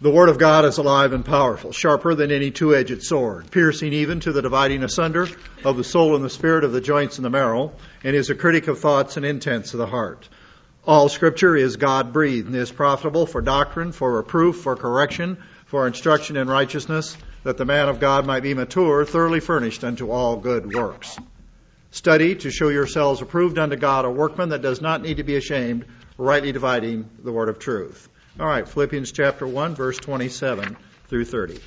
The Word of God is alive and powerful, sharper than any two-edged sword, piercing even to the dividing asunder of the soul and the spirit, of the joints and the marrow, and is a critic of thoughts and intents of the heart. All Scripture is God-breathed and is profitable for doctrine, for reproof, for correction, for instruction in righteousness, that the man of God might be mature, thoroughly furnished unto all good works. Study to show yourselves approved unto God, a workman that does not need to be ashamed, rightly dividing the word of truth. All right, Philippians chapter 1, verse 27 through 30.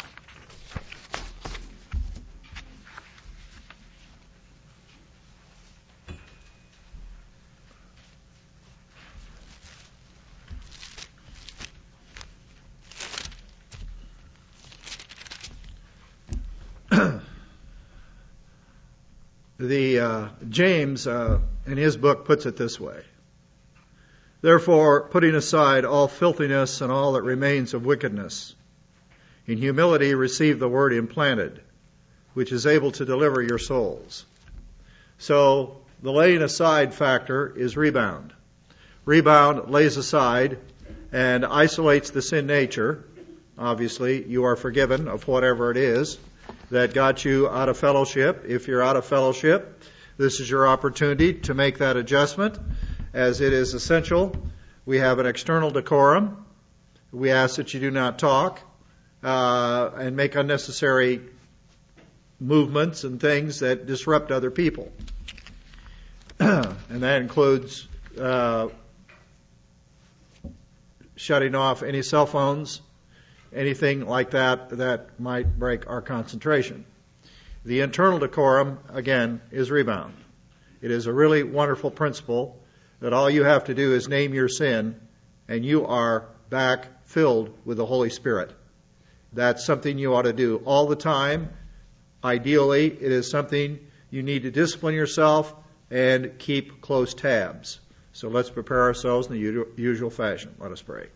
James, in his book, puts it this way. Therefore, putting aside all filthiness and all that remains of wickedness, in humility receive the word implanted, which is able to deliver your souls. So, the laying aside factor is rebound. Rebound lays aside and isolates the sin nature. Obviously, you are forgiven of whatever it is that got you out of fellowship. If you're out of fellowship, this is your opportunity to make that adjustment, as it is essential. We have an external decorum. We ask that you do not talk and make unnecessary movements and things that disrupt other people. And that includes shutting off any cell phones, anything like that might break our concentration. The internal decorum, again, is rebound. It is a really wonderful principle that all you have to do is name your sin and you are back filled with the Holy Spirit. That's something you ought to do all the time. Ideally, it is something you need to discipline yourself and keep close tabs. So let's prepare ourselves in the usual fashion. Let us pray.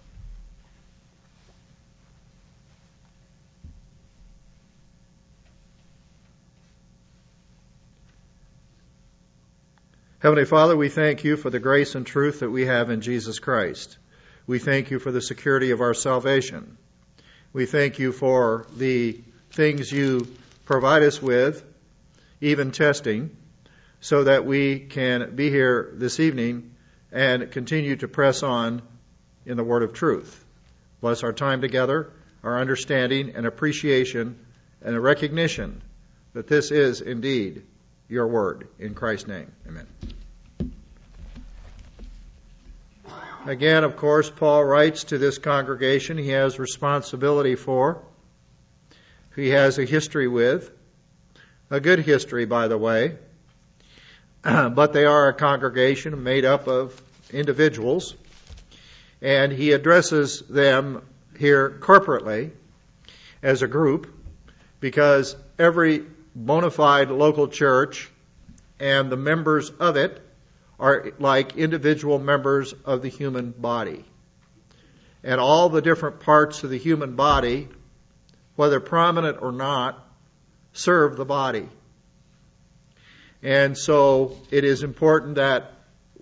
Heavenly Father, we thank you for the grace and truth that we have in Jesus Christ. We thank you for the security of our salvation. We thank you for the things you provide us with, even testing, so that we can be here this evening and continue to press on in the word of truth. Bless our time together, our understanding and appreciation and a recognition that this is indeed your word. In Christ's name, amen. Again, of course, Paul writes to this congregation he has responsibility for, he has a history with, a good history, by the way, but they are a congregation made up of individuals, and he addresses them here corporately as a group, because every bona fide local church and the members of it are like individual members of the human body. And all the different parts of the human body, whether prominent or not, serve the body. And so it is important that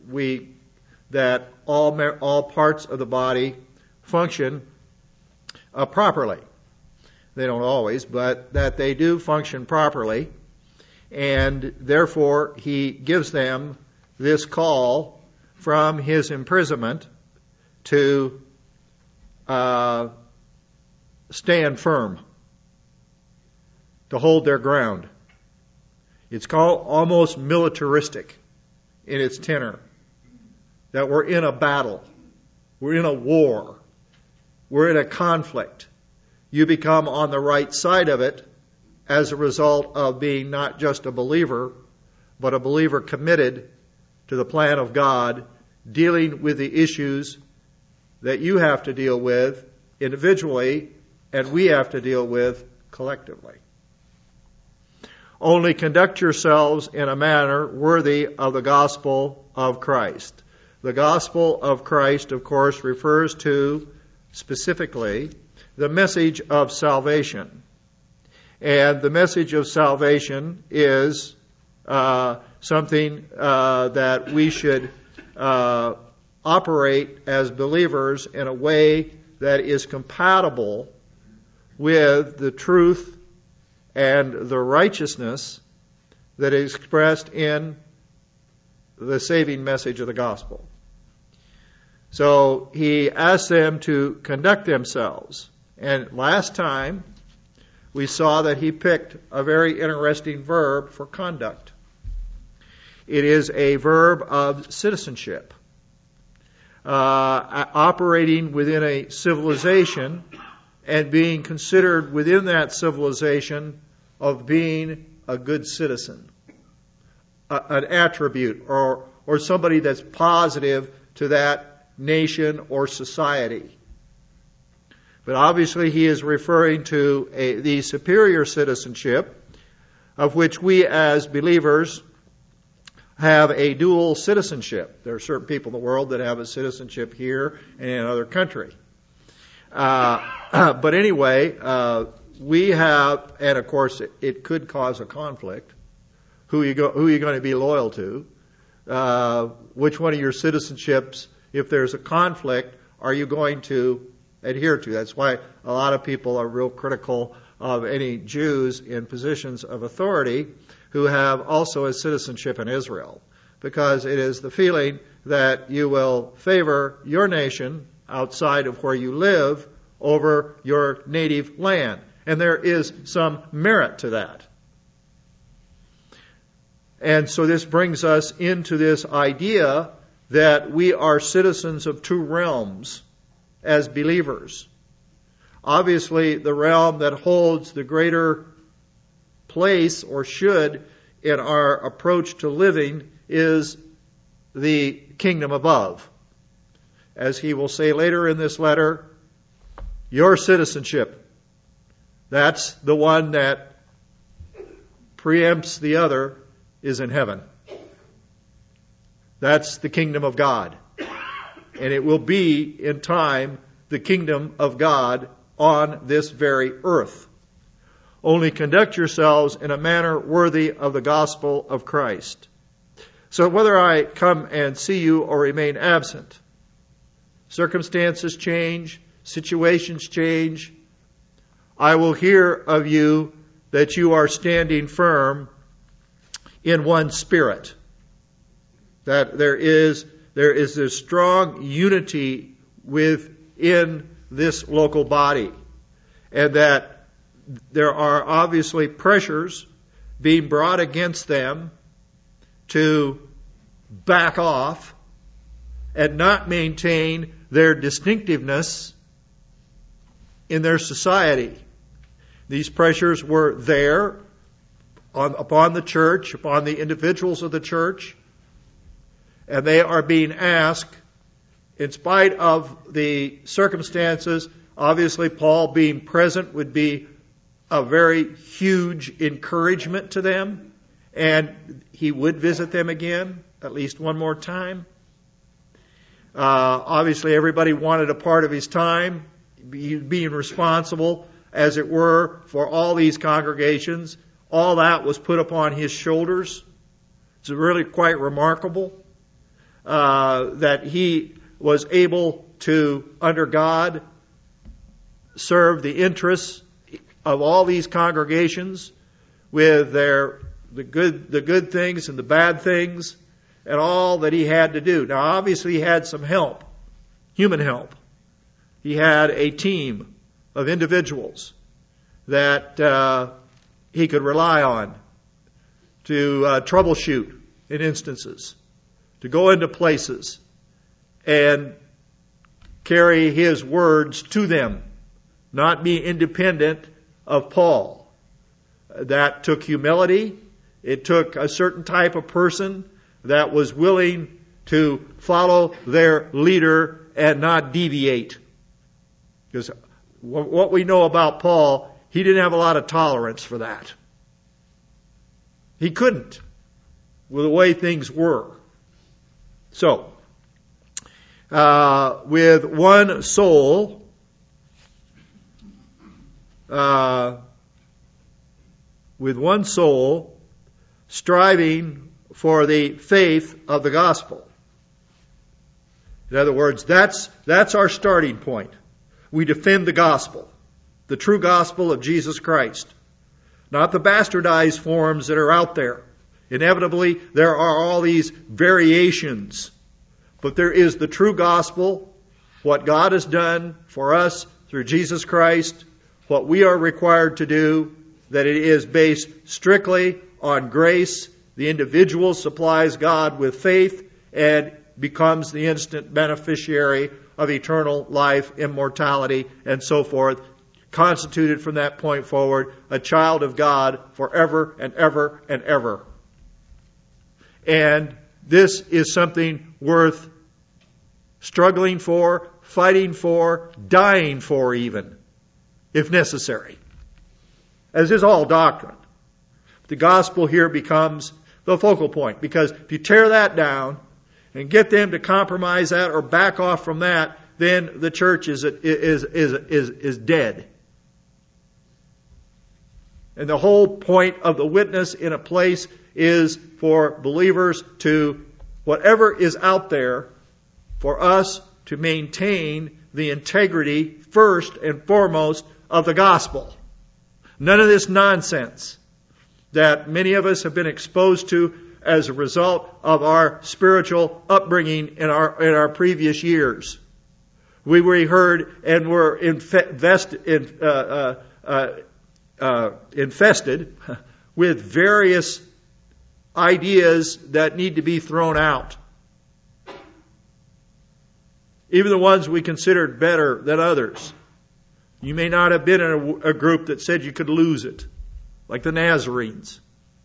all parts of the body function properly. They don't always, but that they do function properly. And therefore, he gives them this call from his imprisonment to stand firm, to hold their ground. It's called almost militaristic in its tenor, that we're in a battle, we're in a war, we're in a conflict. You become on the right side of it as a result of being not just a believer, but a believer committed to the plan of God, dealing with the issues that you have to deal with individually and we have to deal with collectively. Only conduct yourselves in a manner worthy of the gospel of Christ. The gospel of Christ, of course, refers to specifically the message of salvation. And the message of salvation is something that we should operate as believers in a way that is compatible with the truth and the righteousness that is expressed in the saving message of the gospel. So he asks them to conduct themselves. And last time we saw that he picked a very interesting verb for conduct. It is a verb of citizenship. Operating within a civilization and being considered within that civilization of being a good citizen, an attribute or somebody that's positive to that nation or society. But obviously he is referring to the superior citizenship of which we as believers have a dual citizenship. There are certain people in the world that have a citizenship here and in another country. But anyway, we have, and of course it could cause a conflict. Who are you going to be loyal to? Which one of your citizenships, if there's a conflict, are you going to adhere to? That's why a lot of people are real critical of any Jews in positions of authority who have also a citizenship in Israel, because it is the feeling that you will favor your nation outside of where you live over your native land. And there is some merit to that. And so this brings us into this idea that we are citizens of two realms as believers. Obviously, the realm that holds the greater place, or should, in our approach to living is the kingdom above. As he will say later in this letter, your citizenship, that's the one that preempts the other, is in heaven. That's the kingdom of God. And it will be, in time, the kingdom of God on this very earth. Only conduct yourselves in a manner worthy of the gospel of Christ. So whether I come and see you or remain absent, circumstances change, situations change, I will hear of you that you are standing firm in one spirit. That there is this strong unity within this local body. And that there are obviously pressures being brought against them to back off and not maintain their distinctiveness in their society. These pressures were there upon the church, upon the individuals of the church, and they are being asked, in spite of the circumstances. Obviously, Paul being present would be a very huge encouragement to them, and he would visit them again, at least one more time. Obviously, everybody wanted a part of his time, being responsible, as it were, for all these congregations. All that was put upon his shoulders. It's really quite remarkable that he was able to, under God, serve the interests of all these congregations with the good things and the bad things and all that he had to do. Now, obviously, he had some help, human help. He had a team of individuals that he could rely on to troubleshoot in instances, to go into places and carry his words to them, not be independent of Paul. That took humility. It took a certain type of person that was willing to follow their leader and not deviate. Because what we know about Paul, he didn't have a lot of tolerance for that. He couldn't, with the way things were. So, with one soul, striving for the faith of the gospel. In other words, that's our starting point. We defend the gospel, the true gospel of Jesus Christ, not the bastardized forms that are out there. Inevitably, there are all these variations, but there is the true gospel, what God has done for us through Jesus Christ, what we are required to do, that it is based strictly on grace. The individual supplies God with faith and becomes the instant beneficiary of eternal life, immortality, and so forth, constituted from that point forward a child of God forever and ever and ever. And this is something worth struggling for, fighting for, dying for even, if necessary, as is all doctrine. The gospel here becomes the focal point, because if you tear that down and get them to compromise that or back off from that, then the church is dead. And the whole point of the witness in a place is for believers to, whatever is out there, for us to maintain the integrity first and foremost of the gospel. None of this nonsense that many of us have been exposed to as a result of our spiritual upbringing in our previous years. We heard and were infested with various ideas that need to be thrown out. Even the ones we considered better than others. You may not have been in a group that said you could lose it, like the Nazarenes,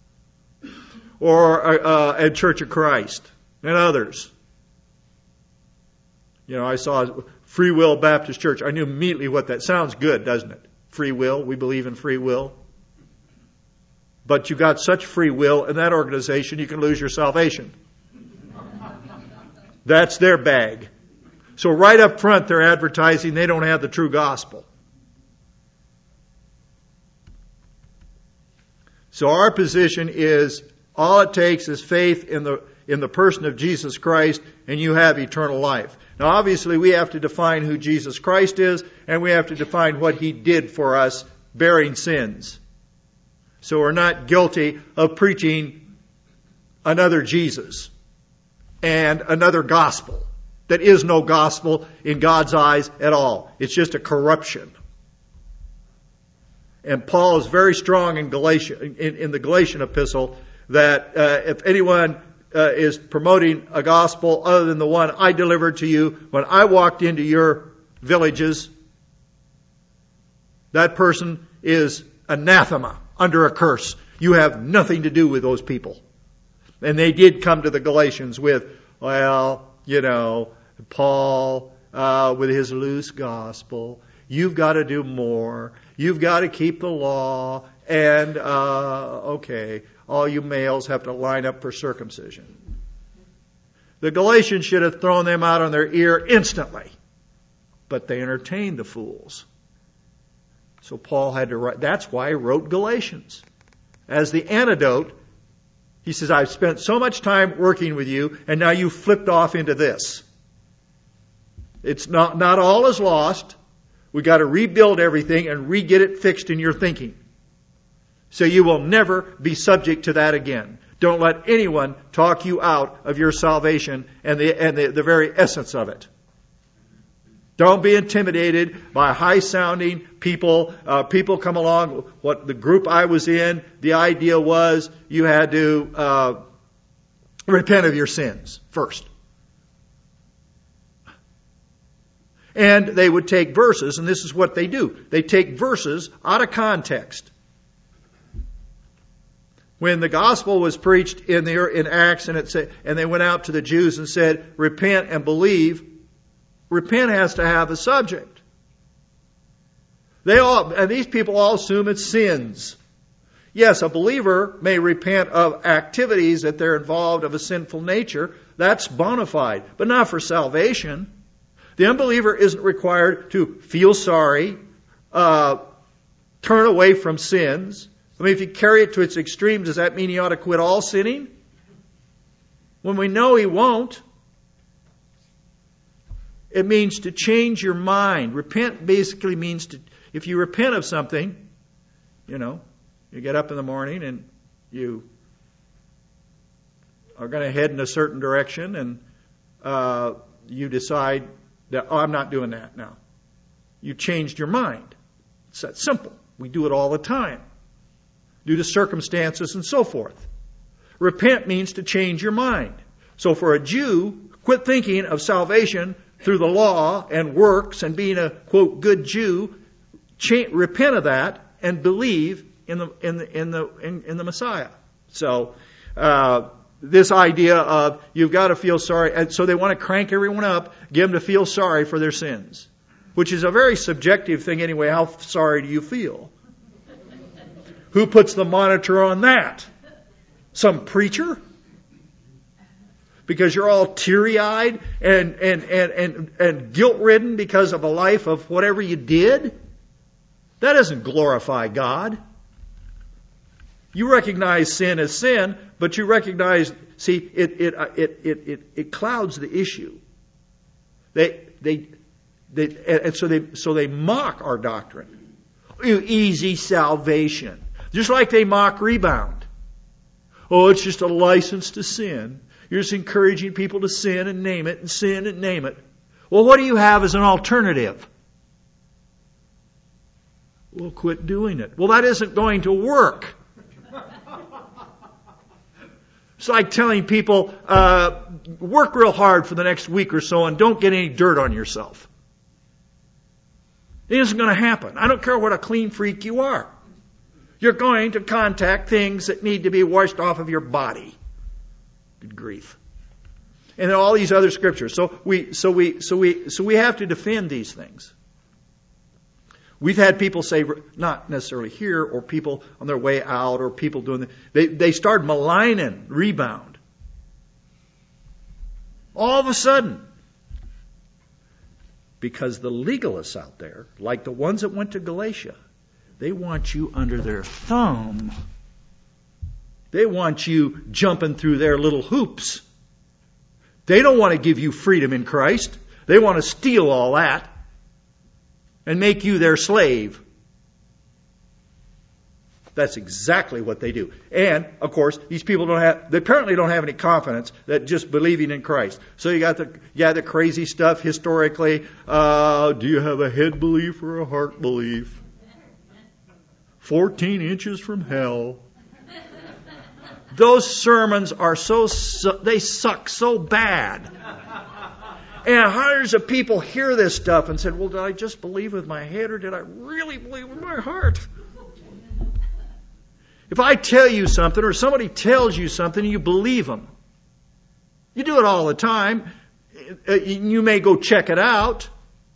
or a Church of Christ, and others. You know, I saw Free Will Baptist Church. I knew immediately what that sounds good, doesn't it? Free will. We believe in free will. But you got such free will in that organization, you can lose your salvation. That's their bag. So right up front, they're advertising they don't have the true gospel. So our position is all it takes is faith in the person of Jesus Christ, and you have eternal life. Now, obviously, we have to define who Jesus Christ is, and we have to define what He did for us, bearing sins. So we're not guilty of preaching another Jesus and another gospel that is no gospel in God's eyes at all. It's just a corruption. And Paul is very strong in the Galatian epistle that if anyone is promoting a gospel other than the one I delivered to you when I walked into your villages, that person is anathema, under a curse. You have nothing to do with those people. And they did come to the Galatians with, well, you know, Paul with his loose gospel. You've got to do more. You've got to keep the law. And, okay, all you males have to line up for circumcision. The Galatians should have thrown them out on their ear instantly. But they entertained the fools. So Paul had to write. That's why he wrote Galatians. As the antidote, he says, I've spent so much time working with you, and now you flipped off into this. It's not all is lost. We got to rebuild everything and re-get it fixed in your thinking. So you will never be subject to that again. Don't let anyone talk you out of your salvation and the very essence of it. Don't be intimidated by high-sounding people. People come along. What the group I was in, the idea was you had to repent of your sins first. And they would take verses, and this is what they do. They take verses out of context. When the gospel was preached in Acts, and they went out to the Jews and said, repent and believe. Repent has to have a subject. And these people all assume it's sins. Yes, a believer may repent of activities that they're involved of a sinful nature. That's bona fide, but not for salvation. The unbeliever isn't required to feel sorry, turn away from sins. I mean, if you carry it to its extreme, does that mean he ought to quit all sinning? When we know he won't. It means to change your mind. Repent basically means if you repent of something, you get up in the morning and you are going to head in a certain direction and you decide that, I'm not doing that now. You changed your mind. It's that simple. We do it all the time, due to circumstances and so forth. Repent means to change your mind. So for a Jew, quit thinking of salvation through the law and works and being a, quote, good Jew. Repent of that and believe in the Messiah. So this idea of you've got to feel sorry, and so they want to crank everyone up, get them to feel sorry for their sins, which is a very subjective thing anyway. How sorry do you feel? Who puts the monitor on that? Some preacher? Because you're all teary-eyed and guilt-ridden because of a life of whatever you did? That doesn't glorify God. You recognize sin as sin, but you recognize, see, it clouds the issue. So they mock our doctrine. Easy salvation. Just like they mock rebound. Oh, it's just a license to sin. You're just encouraging people to sin and name it and sin and name it. Well, what do you have as an alternative? Well, quit doing it. Well, that isn't going to work. It's like telling people, work real hard for the next week or so and don't get any dirt on yourself. It isn't going to happen. I don't care what a clean freak you are. You're going to contact things that need to be washed off of your body. Good grief. And then all these other scriptures. So we have to defend these things. We've had people say, not necessarily here, or people on their way out, or people doing they start maligning rebound. All of a sudden. Because the legalists out there, like the ones that went to Galatia, they want you under their thumb. They want you jumping through their little hoops. They don't want to give you freedom in Christ. They want to steal all that and make you their slave. That's exactly what they do. And, of course, these people they apparently don't have any confidence that just believing in Christ. So you got the crazy stuff historically. Do you have a head belief or a heart belief? 14 inches from hell. Those sermons are they suck so bad. And hundreds of people hear this stuff and said, well, did I just believe with my head or did I really believe with my heart? If I tell you something or somebody tells you something, you believe them. You do it all the time. You may go check it out.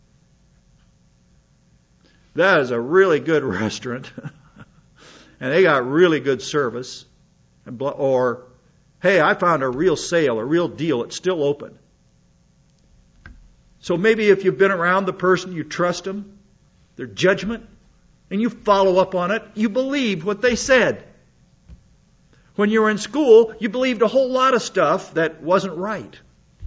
That is a really good restaurant. And they got really good service. Or, hey, I found a real sale, a real deal. It's still open. So maybe if you've been around the person, you trust them, their judgment, and you follow up on it, you believe what they said. When you were in school, you believed a whole lot of stuff that wasn't right.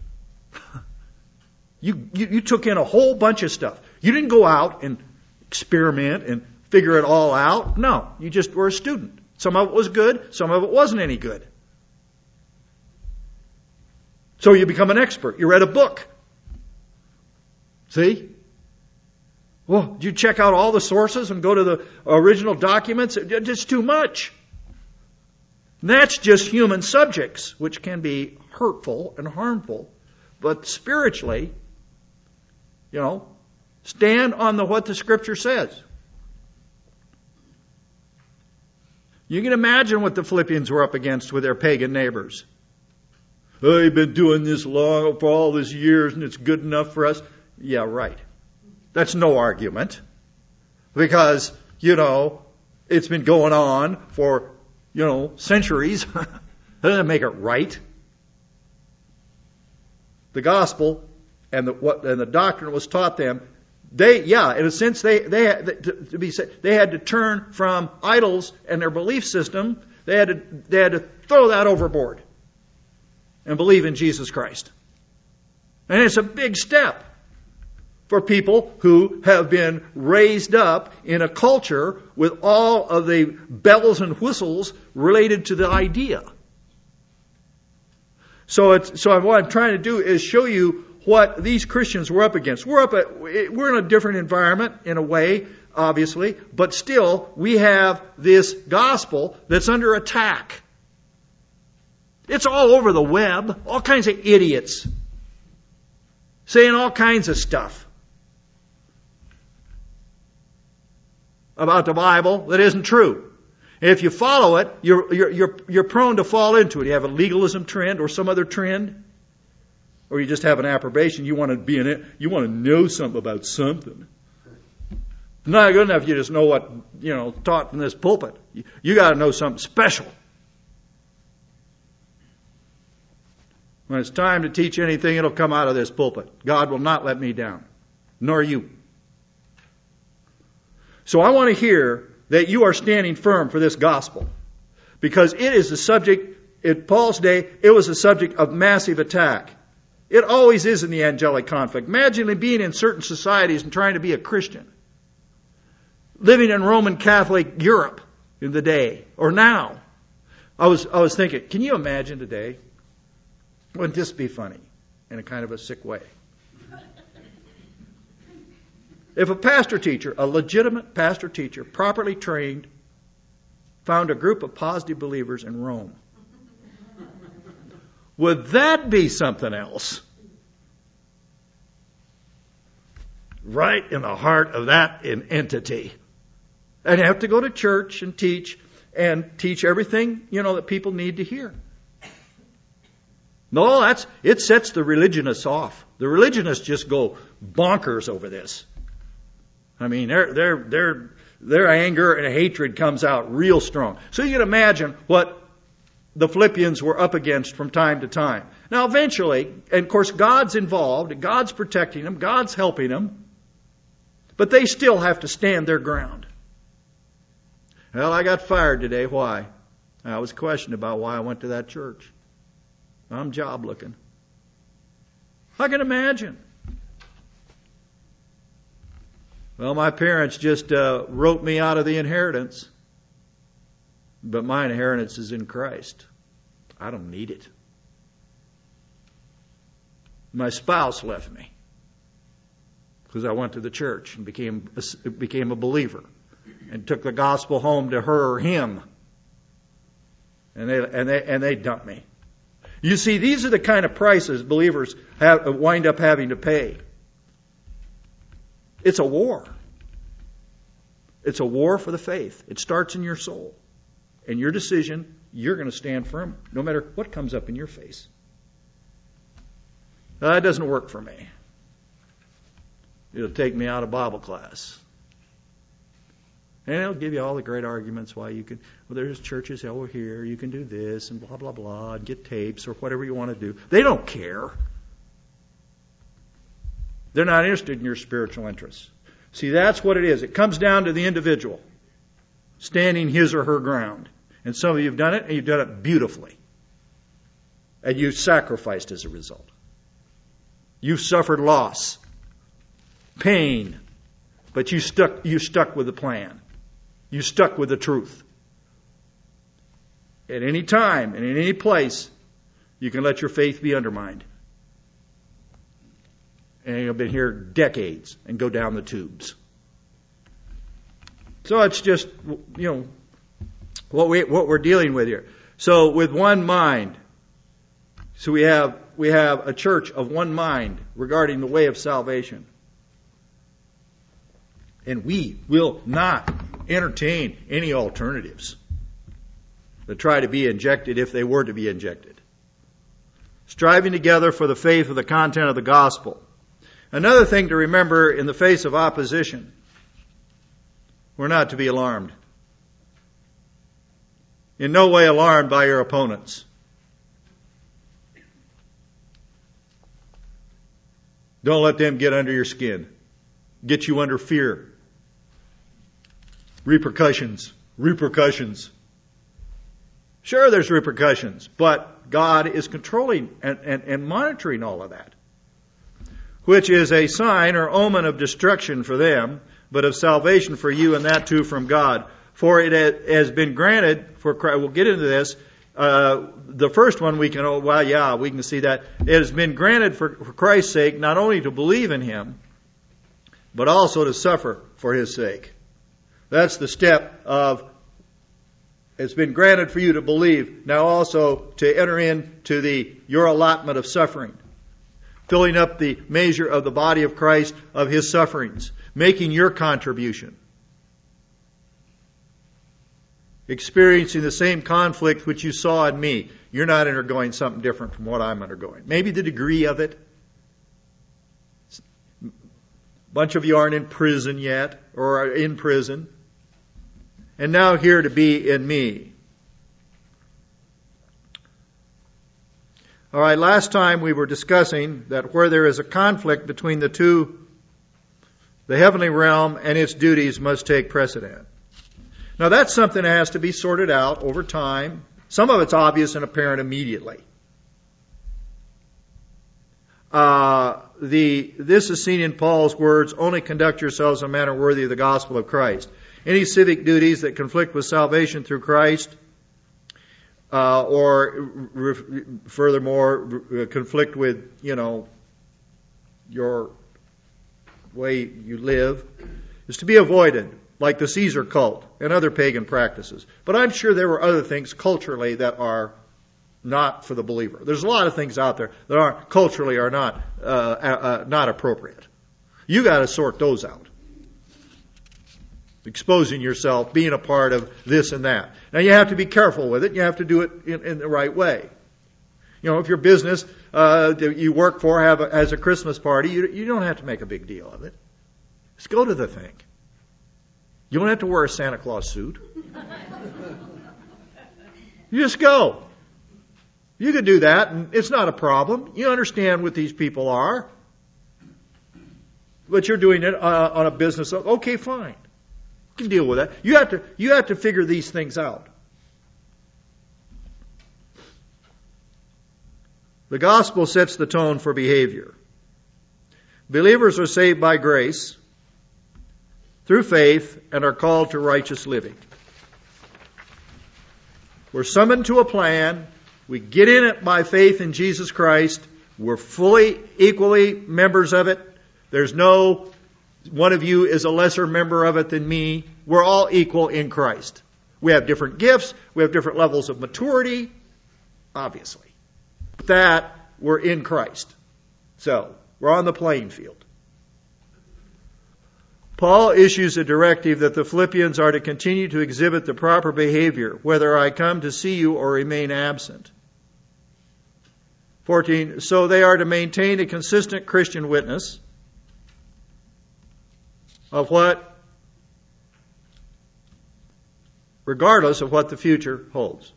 You took in a whole bunch of stuff. You didn't go out and experiment and figure it all out. No, you just were a student. Some of it was good, some of it wasn't any good. So you become an expert. You read a book. See? Well, did you check out all the sources and go to the original documents? It's just too much. And that's just human subjects, which can be hurtful and harmful. But spiritually, stand on what the Scripture says. You can imagine what the Philippians were up against with their pagan neighbors. Oh, you've been doing this long for all these years and it's good enough for us. Yeah, right. That's no argument. Because, it's been going on for, centuries. That doesn't make it right. The gospel and the doctrine was taught them. In a sense, they had to turn from idols and their belief system. They had to throw that overboard and believe in Jesus Christ. And it's a big step. for people who have been raised up in a culture with all of the bells and whistles related to the idea. So what I'm trying to do is show you what these Christians were up against. We're in a different environment in a way, obviously, but still we have this gospel that's under attack. It's all over the web, all kinds of idiots saying all kinds of stuff about the Bible that isn't true. And if you follow it, you're prone to fall into it. You have a legalism trend or some other trend, or you just have an approbation. You want to be in it. You want to know something about something. Not good enough. You just know what taught from this pulpit. You got to know something special. When it's time to teach anything, it'll come out of this pulpit. God will not let me down, nor you. So I want to hear that you are standing firm for this gospel, because it is the subject, in Paul's day, it was a subject of massive attack. It always is in the angelic conflict. Imagine being in certain societies and trying to be a Christian, living in Roman Catholic Europe in the day, or now. I was thinking, can you imagine today? Wouldn't this be funny in a kind of a sick way? If a pastor-teacher, a legitimate pastor-teacher, properly trained, found a group of positive believers in Rome, would that be something else? Right in the heart of that entity. And have to go to church and teach everything, that people need to hear. No, it sets the religionists off. The religionists just go bonkers over this. I mean, their anger and hatred comes out real strong. So you can imagine what the Philippians were up against from time to time. Now, eventually, and of course, God's involved, God's protecting them, God's helping them, but they still have to stand their ground. Well, I got fired today. Why? I was questioned about why I went to that church. I'm job looking. I can imagine. Well, my parents just wrote me out of the inheritance. But my inheritance is in Christ. I don't need it. My spouse left me because I went to the church and became a believer and took the gospel home to her or him. And they dumped me. You see, these are the kind of prices believers wind up having to pay. It's a war. It's a war for the faith. It starts in your soul. And your decision, you're going to stand firm no matter what comes up in your face. That doesn't work for me. It'll take me out of Bible class. And it'll give you all the great arguments why you can, there's churches over here, you can do this and blah, blah, blah, and get tapes or whatever you want to do. They don't care. They're not interested in your spiritual interests. See, that's what it is. It comes down to the individual standing his or her ground. And some of you have done it, and you've done it beautifully. And you've sacrificed as a result. You've suffered loss, pain, but you stuck with the plan. You stuck with the truth. At any time and in any place, you can let your faith be undermined. And you've been here decades and go down the tubes. So it's just, what we're dealing with here. So with one mind, so we have a church of one mind regarding the way of salvation. And we will not entertain any alternatives that try to be injected if they were to be injected. Striving together for the faith of the content of the gospel. Another thing to remember in the face of opposition, we're not to be alarmed. In no way alarmed by your opponents. Don't let them get under your skin. Get you under fear. Repercussions. Sure, there's repercussions, but God is controlling and monitoring all of that. which is a sign or omen of destruction for them, but of salvation for you, and that too from God. For it has been granted for Christ. We'll get into this. The first one we can see that. It has been granted for Christ's sake not only to believe in Him, but also to suffer for His sake. That's the step of, it's been granted for you to believe, now also to enter into your allotment of suffering. Filling up the measure of the body of Christ of His sufferings. Making your contribution. Experiencing the same conflict which you saw in me. You're not undergoing something different from what I'm undergoing. Maybe the degree of it. A bunch of you aren't in prison yet, or are in prison. And now here to be in me. All right, last time we were discussing that where there is a conflict between the two, the heavenly realm and its duties must take precedent. Now that's something that has to be sorted out over time. Some of it's obvious and apparent immediately. This is seen in Paul's words, only conduct yourselves in a manner worthy of the gospel of Christ. Any civic duties that conflict with salvation through Christ, furthermore, conflict with, your way you live, is to be avoided, like the Caesar cult and other pagan practices. But I'm sure there were other things culturally that are not for the believer. There's a lot of things out there that are culturally are not appropriate. You got to sort those out. Exposing yourself, being a part of this and that. Now you have to be careful with it. You have to do it in the right way. If your business that you work for has a Christmas party, you don't have to make a big deal of it. Just go to the thing. You don't have to wear a Santa Claus suit. You just go. You could do that, and it's not a problem. You understand what these people are. But you're doing it on a business. Okay, fine. You can deal with that. You have to figure these things out. The gospel sets the tone for behavior. Believers are saved by grace through faith and are called to righteous living. We're summoned to a plan. We get in it by faith in Jesus Christ. We're fully, equally members of it. There's no one of you is a lesser member of it than me. We're all equal in Christ. We have different gifts. We have different levels of maturity, obviously. That we're in Christ. So, we're on the playing field. Paul issues a directive that the Philippians are to continue to exhibit the proper behavior, whether I come to see you or remain absent. 14, so they are to maintain a consistent Christian witness of what, regardless of what the future holds.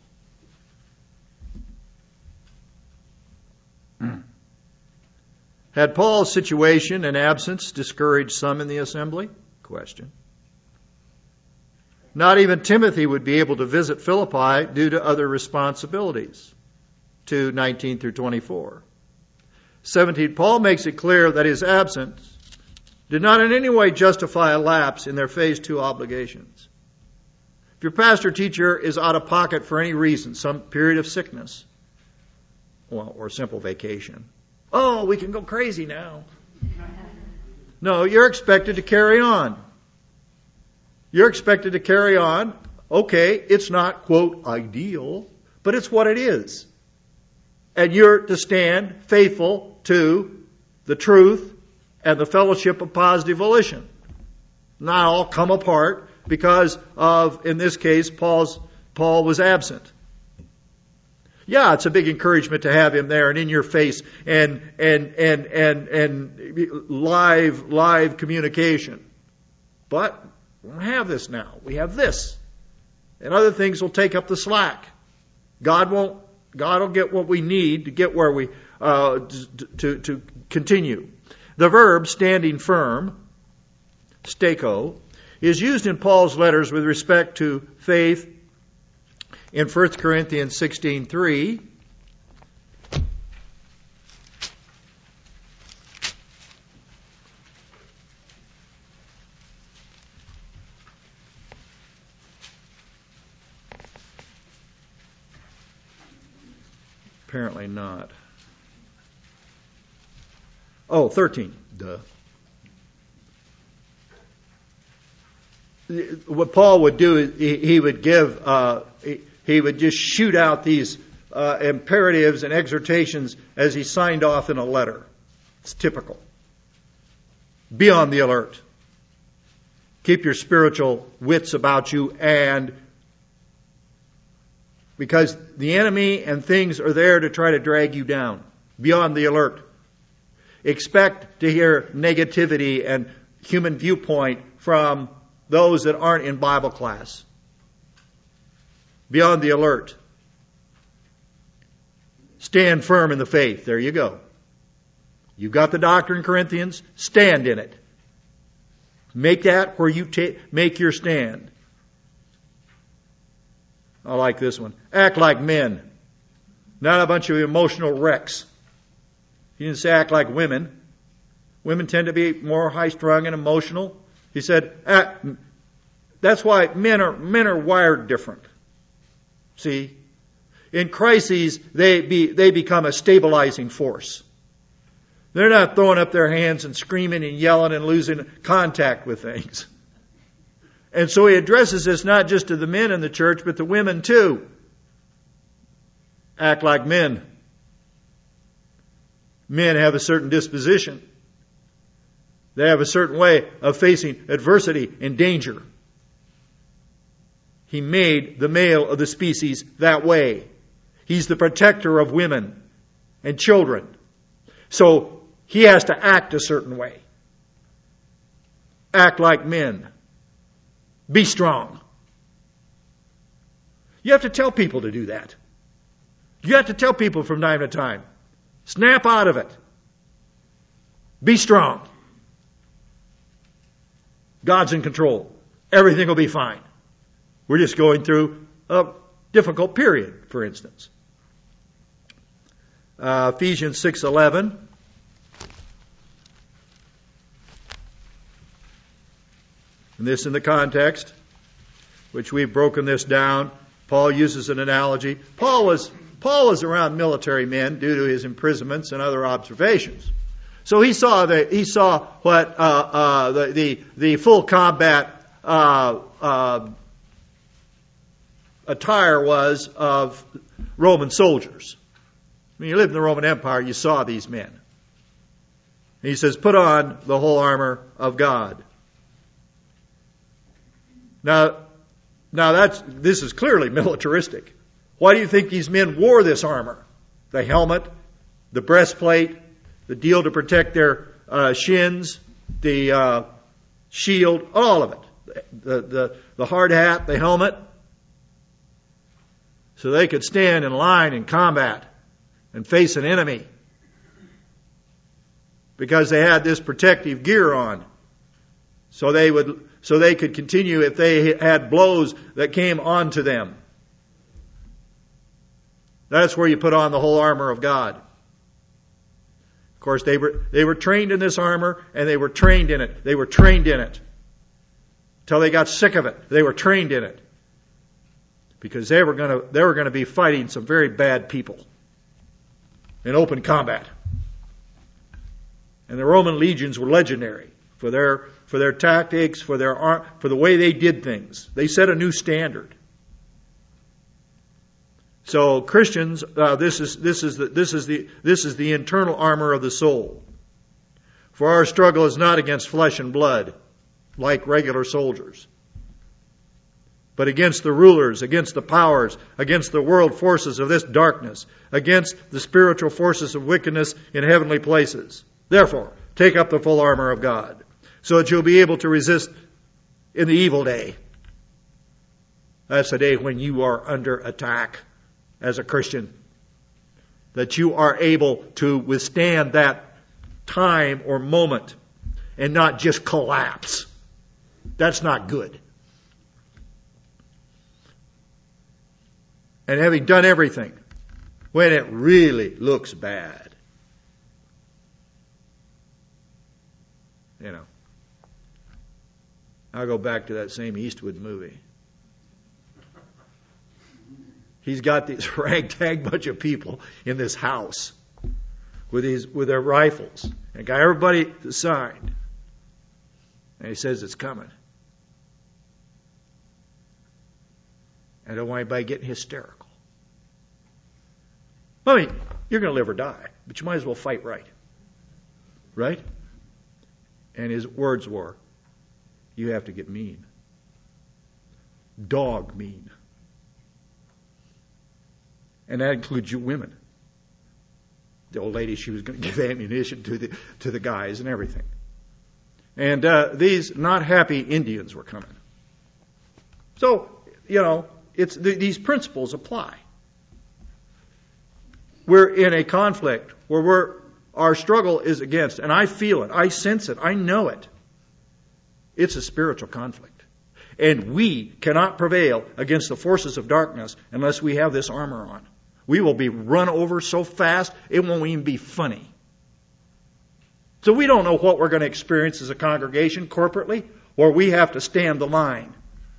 Had Paul's situation and absence discouraged some in the assembly? Question. Not even Timothy would be able to visit Philippi due to other responsibilities. 2:19 through 24. 17. Paul makes it clear that his absence did not in any way justify a lapse in their phase 2 obligations. If your pastor teacher is out of pocket for any reason, some period of sickness, or simple vacation, oh, we can go crazy now. No, you're expected to carry on. You're expected to carry on. Okay, it's not, quote, ideal, but it's what it is. And you're to stand faithful to the truth and the fellowship of positive volition. Not all come apart because of, in this case, Paul was absent. Yeah, it's a big encouragement to have him there and in your face and live communication. But we don't have this now. We have this. And other things will take up the slack. God will get what we need to get where we to continue. The verb standing firm, steko, is used in Paul's letters with respect to faith in 1 Corinthians 16:3. Apparently not. Oh, 13. Duh. What Paul would do is he would give, he would just shoot out these imperatives and exhortations as he signed off in a letter. It's typical. Be on the alert. Keep your spiritual wits about you, and because the enemy and things are there to try to drag you down. Be on the alert. Expect to hear negativity and human viewpoint from those that aren't in Bible class. Be on the alert. Stand firm in the faith. There you go. You've got the doctrine, Corinthians. Stand in it. Make that where you make your stand. I like this one. Act like men. Not a bunch of emotional wrecks. He didn't say act like women. Women tend to be more high-strung and emotional. He said, that's why men are wired different. See? In crises, they become a stabilizing force. They're not throwing up their hands and screaming and yelling and losing contact with things. And so he addresses this not just to the men in the church, but the women too. Act like men. Men have a certain disposition. They have a certain way of facing adversity and danger. He made the male of the species that way. He's the protector of women and children. So he has to act a certain way. Act like men. Be strong. You have to tell people to do that. You have to tell people from time to time. Snap out of it. Be strong. God's in control. Everything will be fine. We're just going through a difficult period, for instance. Ephesians 6:11. And this in the context, which we've broken this down. Paul uses an analogy. Paul was around military men due to his imprisonments and other observations. So he saw what the full combat attire was of Roman soldiers. When you lived in the Roman Empire, you saw these men. And he says, put on the whole armor of God. Now this is clearly militaristic. Why do you think these men wore this armor? The helmet, the breastplate, the deal to protect their shins, the shield, all of it. The hard hat, the helmet. So they could stand in line in combat and face an enemy. Because they had this protective gear on. So they could continue if they had blows that came onto them. That's where you put on the whole armor of God. Of course, they were trained in this armor, and they were trained in it. They were trained in it. Till they got sick of it. They were trained in it. Because they were going to be fighting some very bad people in open combat. And the Roman legions were legendary for their tactics, for the way they did things. They set a new standard. So Christians, this is the internal armor of the soul. For our struggle is not against flesh and blood, like regular soldiers, but against the rulers, against the powers, against the world forces of this darkness, against the spiritual forces of wickedness in heavenly places. Therefore, take up the full armor of God, so that you'll be able to resist in the evil day. That's the day when you are under attack as a Christian. That you are able to withstand that time or moment and not just collapse. That's not good. And having done everything, when it really looks bad, I'll go back to that same Eastwood movie. He's got this ragtag bunch of people in this house with their rifles. And got everybody signed. And he says it's coming. I don't want anybody getting hysterical. I mean, you're going to live or die, but you might as well fight right. Right? And his words were, you have to get mean. Dog mean. And that includes you women. The old lady, she was going to give ammunition to the guys and everything. And these not happy Indians were coming. So, these principles apply. We're in a conflict where our struggle is against, and I feel it, I sense it, I know it. It's a spiritual conflict. And we cannot prevail against the forces of darkness unless we have this armor on. We will be run over so fast, it won't even be funny. So we don't know what we're going to experience as a congregation corporately, or we have to stand the line.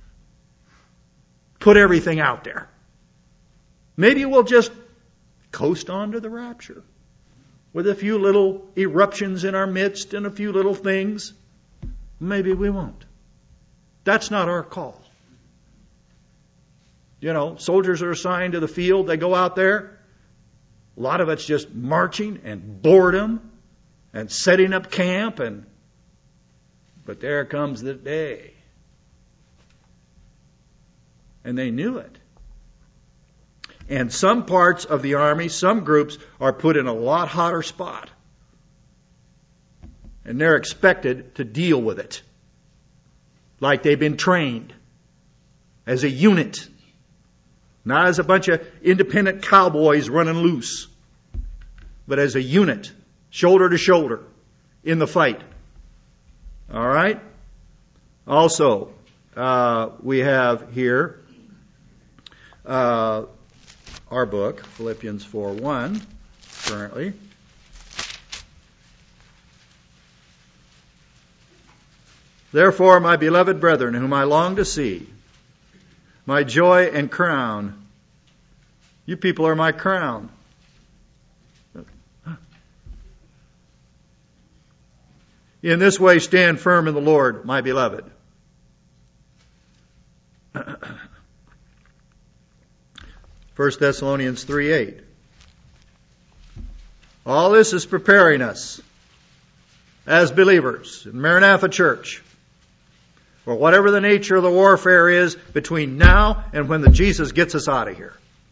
Put everything out there. Maybe we'll just coast on to the rapture with a few little eruptions in our midst and a few little things. Maybe we won't. That's not our call. Soldiers are assigned to the field. They go out there. A lot of it's just marching and boredom and setting up camp. But there comes the day. And they knew it. And some parts of the army, some groups, are put in a lot hotter spot. And they're expected to deal with it. Like they've been trained. As a unit. Not as a bunch of independent cowboys running loose. But as a unit. Shoulder to shoulder. In the fight. All right? Also, we have here our book, Philippians 4:1, currently. Therefore, my beloved brethren, whom I long to see, my joy and crown, you people are my crown. In this way, stand firm in the Lord, my beloved. 1 Thessalonians 3:8. All this is preparing us as believers in Maranatha Church for whatever the nature of the warfare is between now and when Jesus gets us out of here.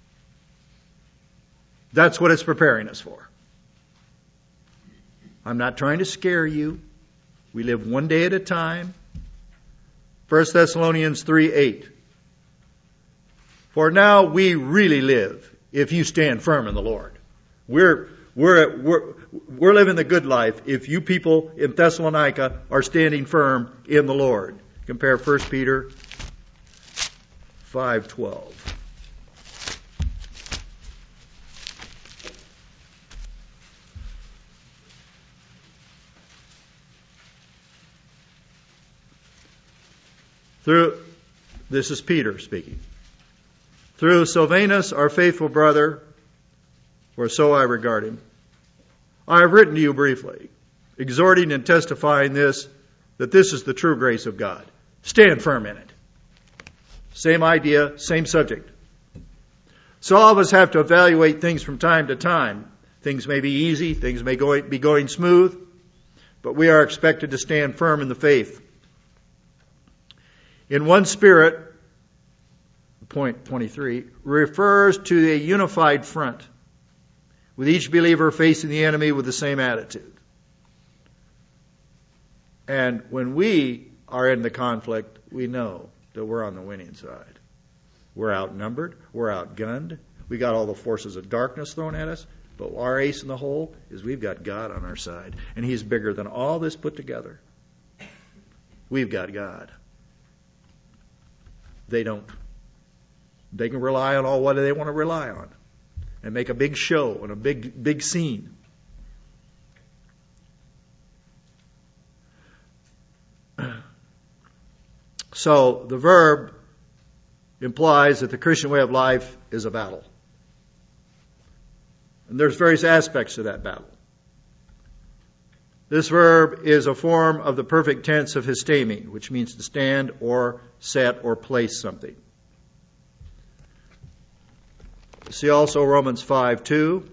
That's what it's preparing us for. I'm not trying to scare you. We live one day at a time. 1 Thessalonians 3:8. For now we really live if you stand firm in the Lord. We're living the good life if you people in Thessalonica are standing firm in the Lord. Compare 1 Peter 5:12. This is Peter speaking. Through Silvanus, our faithful brother, for so I regard him, I have written to you briefly, exhorting and testifying that this is the true grace of God. Stand firm in it. Same idea, same subject. So all of us have to evaluate things from time to time. Things may be easy, things may be going smooth, but we are expected to stand firm in the faith. In one spirit, point 23, refers to a unified front, with each believer facing the enemy with the same attitude. And when we are in the conflict, we know that we're on the winning side. We're outnumbered, we're outgunned, we got all the forces of darkness thrown at us, but our ace in the hole is we've got God on our side, and He's bigger than all this put together. We've got God. They don't. They can rely on all what they want to rely on and make a big show and a big scene. So the verb implies that the Christian way of life is a battle. And there's various aspects to that battle. This verb is a form of the perfect tense of histemi, which means to stand or set or place something. See also Romans 5:2.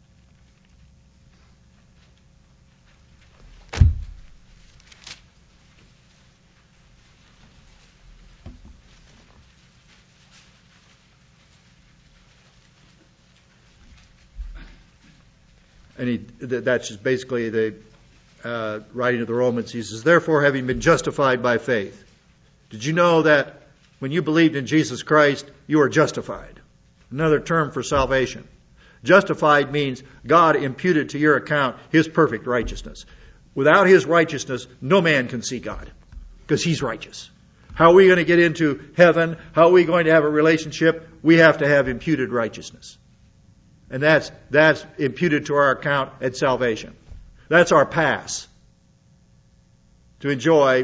And that's just basically the writing of the Romans. He says, therefore, having been justified by faith. Did you know that when you believed in Jesus Christ, you are justified? Another term for salvation. Justified means God imputed to your account His perfect righteousness. Without His righteousness, no man can see God, because He's righteous. How are we going to get into heaven? How are we going to have a relationship? We have to have imputed righteousness. And that's imputed to our account at salvation. That's our pass to enjoy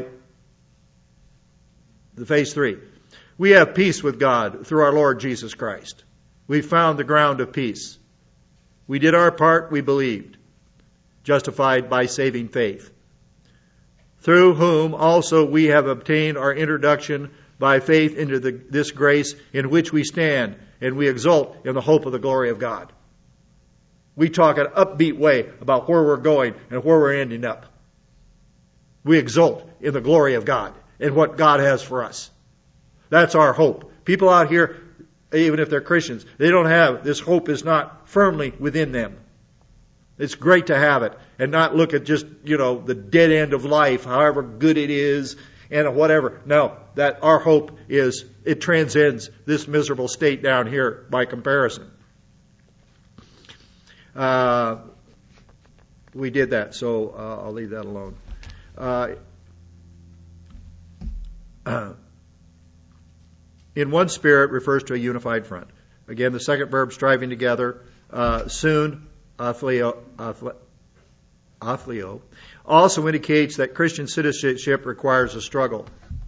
the phase 3. We have peace with God through our Lord Jesus Christ. We found the ground of peace. We did our part, we believed, justified by saving faith, through whom also we have obtained our introduction by faith into this grace in which we stand, and we exult in the hope of the glory of God. We talk an upbeat way about where we're going and where we're ending up. We exult in the glory of God and what God has for us. That's our hope. People out here, even if they're Christians, they don't have, this hope is not firmly within them. It's great to have it and not look at just, the dead end of life, however good it is and whatever. No, that our hope is, it transcends this miserable state down here by comparison. We did that, so I'll leave that alone. In one spirit refers to a unified front. Again, the second verb, striving together, soon, athleo, also indicates that Christian citizenship requires a struggle.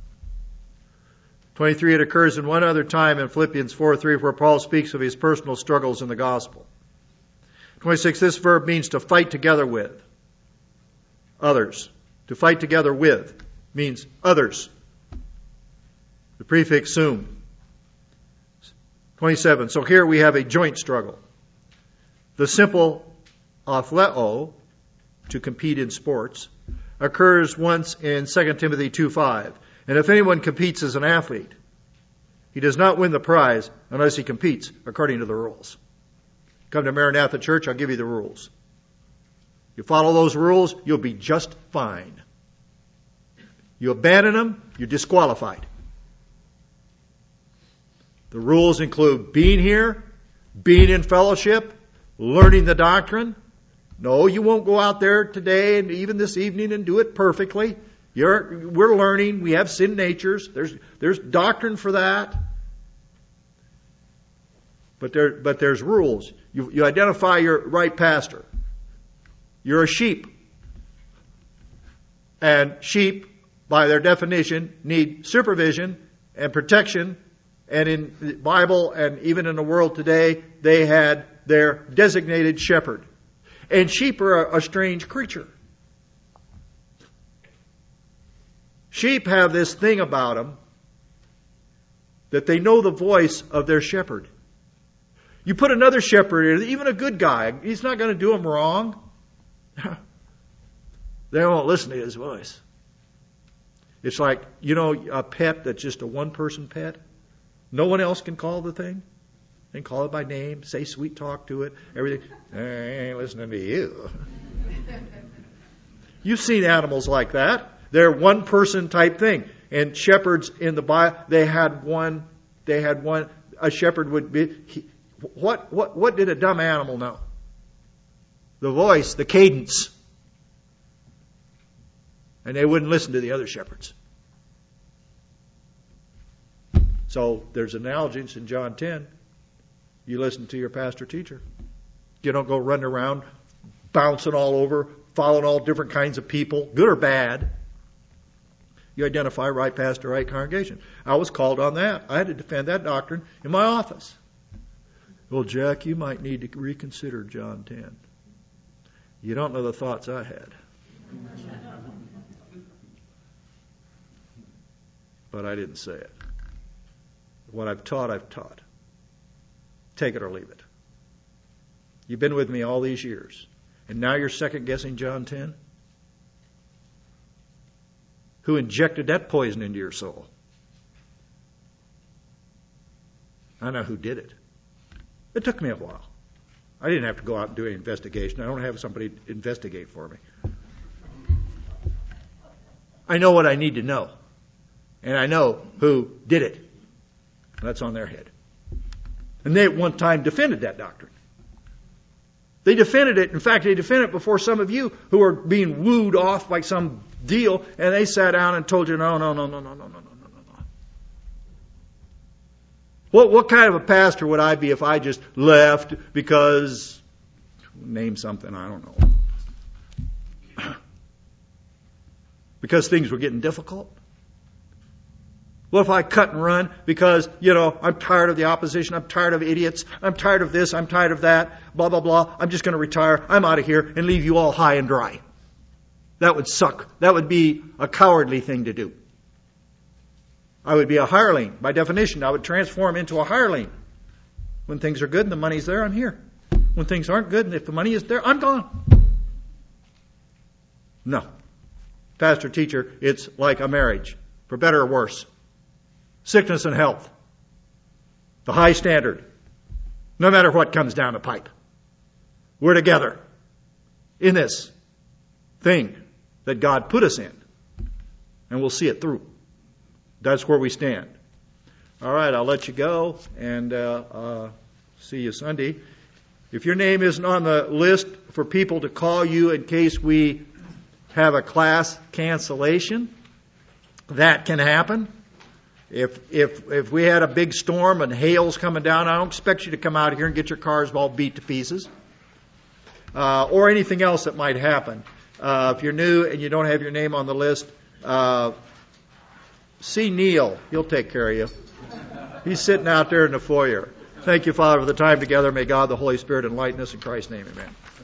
23, it occurs in one other time in Philippians 4:3, where Paul speaks of his personal struggles in the gospel. 26, this verb means to fight together with others. To fight together with means others. The prefix sum. 27, so here we have a joint struggle. The simple athleo, to compete in sports, occurs once in 2 Timothy 2:5. And if anyone competes as an athlete, he does not win the prize unless he competes according to the rules. Come to Maranatha Church, I'll give you the rules. You follow those rules, you'll be just fine. You abandon them, you're disqualified. The rules include being here, being in fellowship, learning the doctrine. No, you won't go out there today and even this evening and do it perfectly. We're learning. We have sin natures. There's doctrine for that. But there's rules. You identify your right pastor. You're a sheep. And sheep, by their definition, need supervision and protection. And in the Bible and even in the world today, they had their designated shepherd. And sheep are a strange creature. Sheep have this thing about them that they know the voice of their shepherd. You put another shepherd in, even a good guy, he's not going to do them wrong. They won't listen to his voice. It's like, a pet that's just a one-person pet. No one else can call the thing. They can call it by name, say sweet talk to it, everything. I ain't listening to you. You've seen animals like that. They're one-person type thing. And shepherds in the Bible, they had one, a shepherd would be, what did a dumb animal know? The voice, the cadence. And they wouldn't listen to the other shepherds. So there's analogies in John 10. You listen to your pastor teacher. You don't go running around, bouncing all over, following all different kinds of people, good or bad. You identify right pastor, right congregation. I was called on that. I had to defend that doctrine in my office. Well, Jack, you might need to reconsider John 10. You don't know the thoughts I had. But I didn't say it. What I've taught, I've taught. Take it or leave it. You've been with me all these years, and now you're second-guessing John 10? Who injected that poison into your soul? I know who did it. It took me a while. I didn't have to go out and do an investigation. I don't have somebody investigate for me. I know what I need to know. And I know who did it. That's on their head. And they at one time defended that doctrine. They defended it. In fact, they defended it before some of you who are being wooed off by some deal, and they sat down and told you, no. What kind of a pastor would I be if I just left because, name something, I don't know. Because things were getting difficult? What if I cut and run because, I'm tired of the opposition, I'm tired of idiots, I'm tired of this, I'm tired of that, blah, blah, blah, I'm just going to retire, I'm out of here and leave you all high and dry. That would suck. That would be a cowardly thing to do. I would be a hireling. By definition, I would transform into a hireling. When things are good and the money's there, I'm here. When things aren't good and if the money is there, I'm gone. No. Pastor, teacher, it's like a marriage, for better or worse. Sickness and health. The high standard. No matter what comes down the pipe. We're together in this thing that God put us in. And we'll see it through. That's where we stand. All right, I'll let you go and see you Sunday. If your name isn't on the list for people to call you in case we have a class cancellation, that can happen. If we had a big storm and hail's coming down, I don't expect you to come out here and get your cars all beat to pieces. Or anything else that might happen. If you're new and you don't have your name on the list, see Neil. He'll take care of you. He's sitting out there in the foyer. Thank you, Father, for the time together. May God, the Holy Spirit, enlighten us in Christ's name. Amen.